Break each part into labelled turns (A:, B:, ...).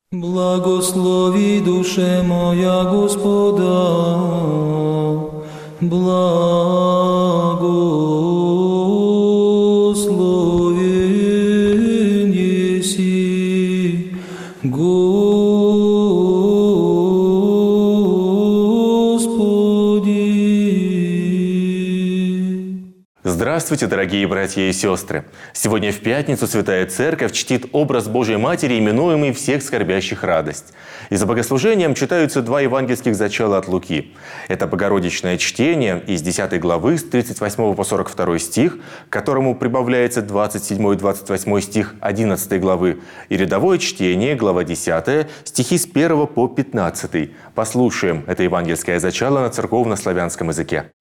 A: Благослови душе моя Господа, благословен еси, Господи.
B: Здравствуйте, дорогие братья и сестры! Сегодня в пятницу Святая Церковь чтит образ Божией Матери, именуемый «Всех скорбящих радость». И за богослужением читаются два евангельских зачала от Луки. Это Богородичное чтение из 10 главы с 38 по 42 стих, к которому прибавляется 27 и 28 стих 11 главы, и рядовое чтение, глава 10, стихи с 1 по 15. Послушаем это евангельское зачало на церковно-славянском языке.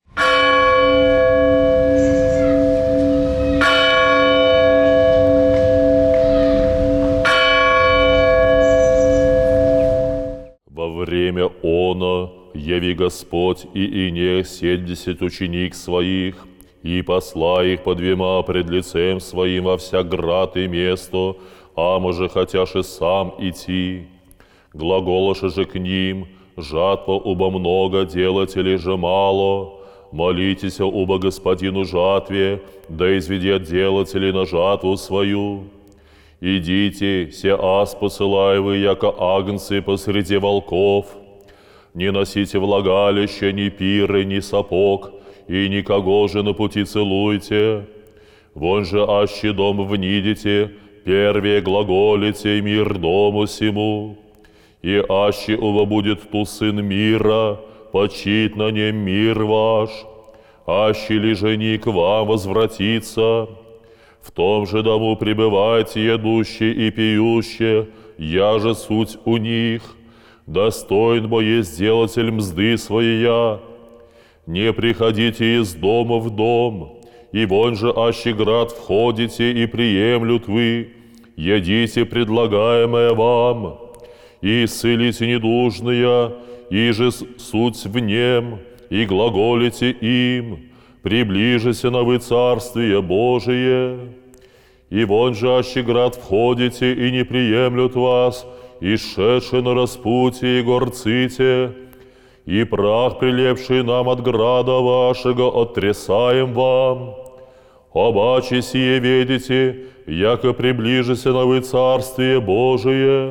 C: Во время оно яви Господь и ине 70 ученик своих, и посла их по двема пред лицем своим во всяк град и место, а може хотяш и сам идти. Глаголоше же к ним, жатва убо много, делателей же мало. Молитесь убо Господину жатве, да изведет делателей на жатву свою. Идите, се аз посылаю вы, яко агнцы посреди волков. Не носите влагалище, ни пиры, ни сапог, и никого же на пути целуйте. Вон же аще дом внидите, первее глаголите мир дому сему. И аще уво будет ту сын мира, почит на нем мир ваш. Аще ли же не к вам возвратится, в том же дому пребывайте едущие и пьющие, я же суть у них, достоин бо есть делатель мзды своя. Не приходите из дома в дом, и вон же аще град входите и приемлют вы, едите предлагаемое вам, и исцелите недужные, и же суть в нем, и глаголите им, приближися на вы Царствие Божие. И вон же аще град входите и не приемлют вас, и шедшие на распутье и горците, и прах, прилепший нам от града вашего, оттрясаем вам. Обаче сие ведите, яко приближися на вы Царствие Божие.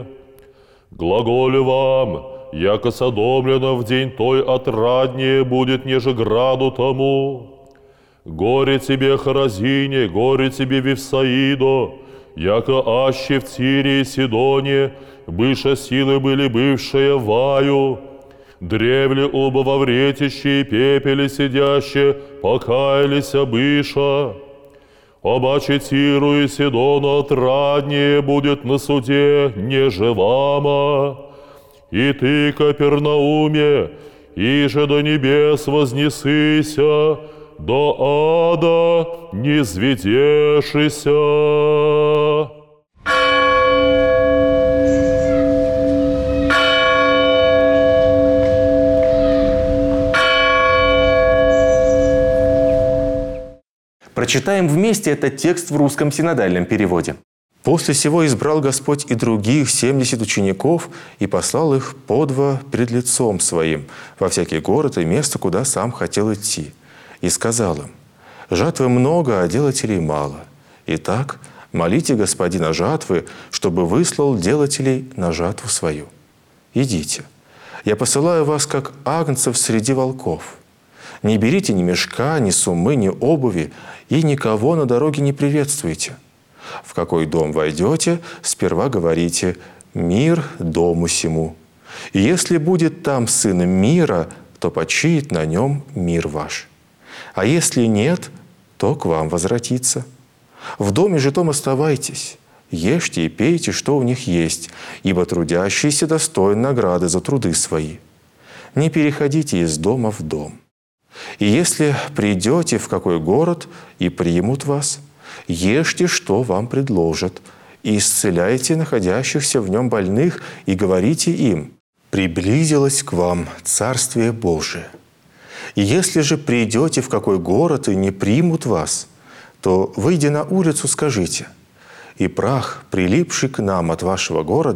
C: Глаголю вам, яко содомлено в день той отраднее будет, неже граду тому. Горе тебе, Хоразине, горе тебе, Вифсаидо, яко аще в Тире и Сидоне быша силы были бывшие ваю, древли оба во вретище и пепеле сидяще покаялись быша. Обаче Тиру и Сидону отраднее будет на суде, неже вама. И ты, Капернауме, иже до небес вознесыся, до ада не зведешися.
B: Прочитаем вместе этот текст в русском синодальном переводе. «После сего избрал Господь и других 70 учеников и послал их по два пред лицом своим во всякий город и место, куда сам хотел идти. И сказал им: жатвы много, а делателей мало. Итак, молите Господина жатвы, чтобы выслал делателей на жатву свою. Идите, я посылаю вас, как агнцев среди волков. Не берите ни мешка, ни суммы, ни обуви, и никого на дороге не приветствуйте. В какой дом войдете, сперва говорите: мир дому сему. И если будет там сын мира, то почиет на нем мир ваш. А если нет, то к вам возвратится. В доме же том оставайтесь, ешьте и пейте, что у них есть, ибо трудящийся достоин награды за труды свои. Не переходите из дома в дом. И если придете в какой город и примут вас, ешьте, что вам предложат, и исцеляйте находящихся в нем больных, и говорите им: приблизилось к вам Царствие Божие. И если же придете в какой город и не примут вас, то, выйдя на улицу, скажите: и прах, прилипший к нам от вашего города,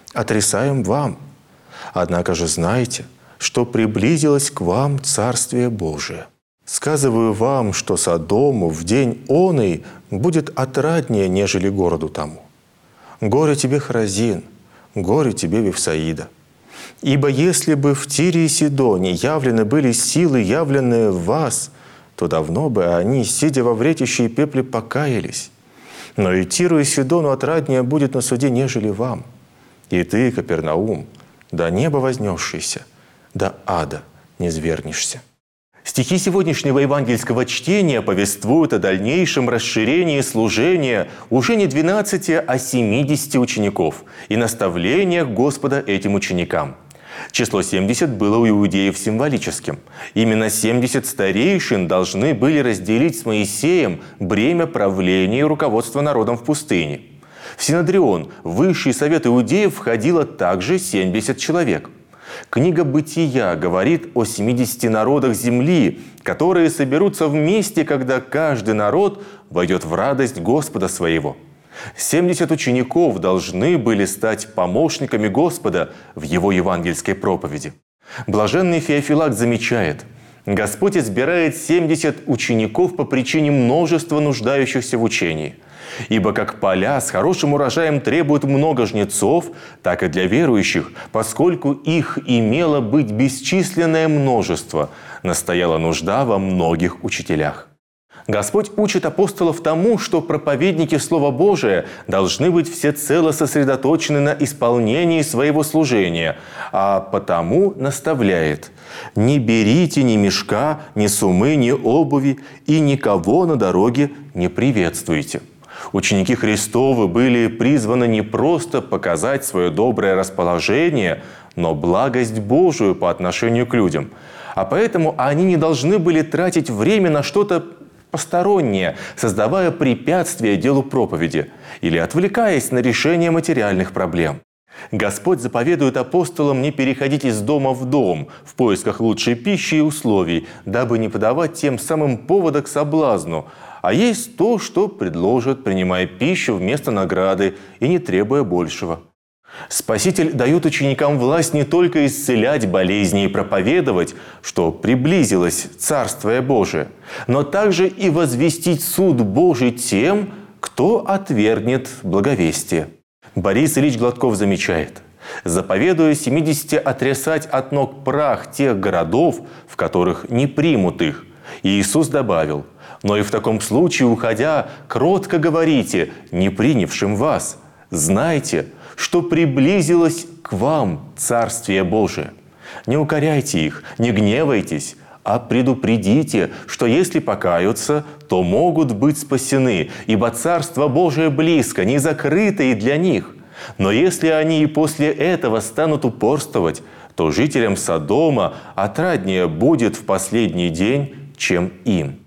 B: отрицаем вам. Однако же знайте, что приблизилось к вам Царствие Божие. Сказываю вам, что Содому в день оный будет отраднее, нежели городу тому. Горе тебе, Хоразин, горе тебе, Вифсаида. Ибо если бы в Тире и Сидоне явлены были силы, явленные в вас, то давно бы они, сидя во вретище и пепле, покаялись. Но и Тиру и Сидону отраднее будет на суде, нежели вам. И ты, Капернаум, до неба вознесшийся, до ада не звернешься». Стихи сегодняшнего евангельского чтения повествуют о дальнейшем расширении служения уже не 12, а 70 учеников и наставлениях Господа этим ученикам. Число 70 было у иудеев символическим. Именно 70 старейшин должны были разделить с Моисеем бремя правления и руководства народом в пустыне. В Синодрион, высший совет иудеев, входило также 70 человек. Книга «Бытия» говорит о 70 народах земли, которые соберутся вместе, когда каждый народ войдет в радость Господа своего. 70 учеников должны были стать помощниками Господа в Его евангельской проповеди. Блаженный Феофилакт замечает: Господь избирает 70 учеников по причине множества нуждающихся в учении. Ибо как поля с хорошим урожаем требуют много жнецов, так и для верующих, поскольку их имело быть бесчисленное множество, настояла нужда во многих учителях. Господь учит апостолов тому, что проповедники Слова Божия должны быть всецело сосредоточены на исполнении своего служения, а потому наставляет: «Не берите ни мешка, ни сумы, ни обуви, и никого на дороге не приветствуйте». Ученики Христовы были призваны не просто показать свое доброе расположение, но благость Божию по отношению к людям. А поэтому они не должны были тратить время на что-то постороннее, создавая препятствия делу проповеди или отвлекаясь на решение материальных проблем. Господь заповедует апостолам не переходить из дома в дом в поисках лучшей пищи и условий, дабы не подавать тем самым повода к соблазну, а есть то, что предложат, принимая пищу вместо награды и не требуя большего. Спаситель дает ученикам власть не только исцелять болезни и проповедовать, что приблизилось Царствие Божие, но также и возвестить суд Божий тем, кто отвергнет благовестие. Борис Ильич Гладков замечает: заповедуя 70 отрясать от ног прах тех городов, в которых не примут их, Иисус добавил: но и в таком случае, уходя, кротко говорите не принявшим вас: знайте, что приблизилось к вам Царствие Божие. Не укоряйте их, не гневайтесь, а предупредите, что если покаются, то могут быть спасены, ибо Царство Божие близко, не закрыто и для них. Но если они и после этого станут упорствовать, то жителям Содома отраднее будет в последний день, чем им.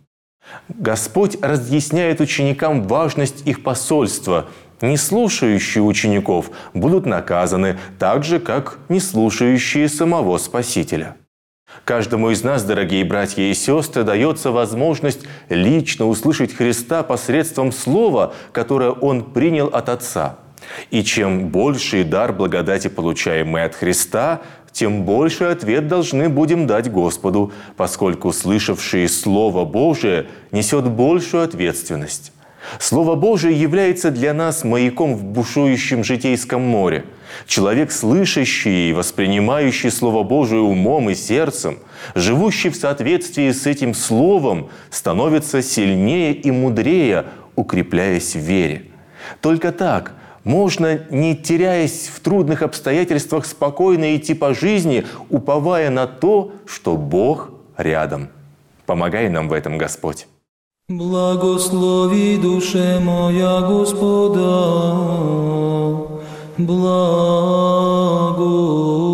B: Господь разъясняет ученикам важность их посольства. Не слушающие учеников будут наказаны так же, как не слушающие самого Спасителя. Каждому из нас, дорогие братья и сестры, дается возможность лично услышать Христа посредством слова, которое Он принял от Отца. И чем больший дар благодати получаем мы от Христа, тем больший ответ должны будем дать Господу, поскольку слышавший Слово Божие несет большую ответственность. Слово Божие является для нас маяком в бушующем житейском море. Человек, слышащий и воспринимающий Слово Божие умом и сердцем, живущий в соответствии с этим Словом, становится сильнее и мудрее, укрепляясь в вере. Только так можно, не теряясь в трудных обстоятельствах, спокойно идти по жизни, уповая на то, что Бог рядом. Помогай нам в этом, Господь.
A: Благослови душе моя Господа, благо.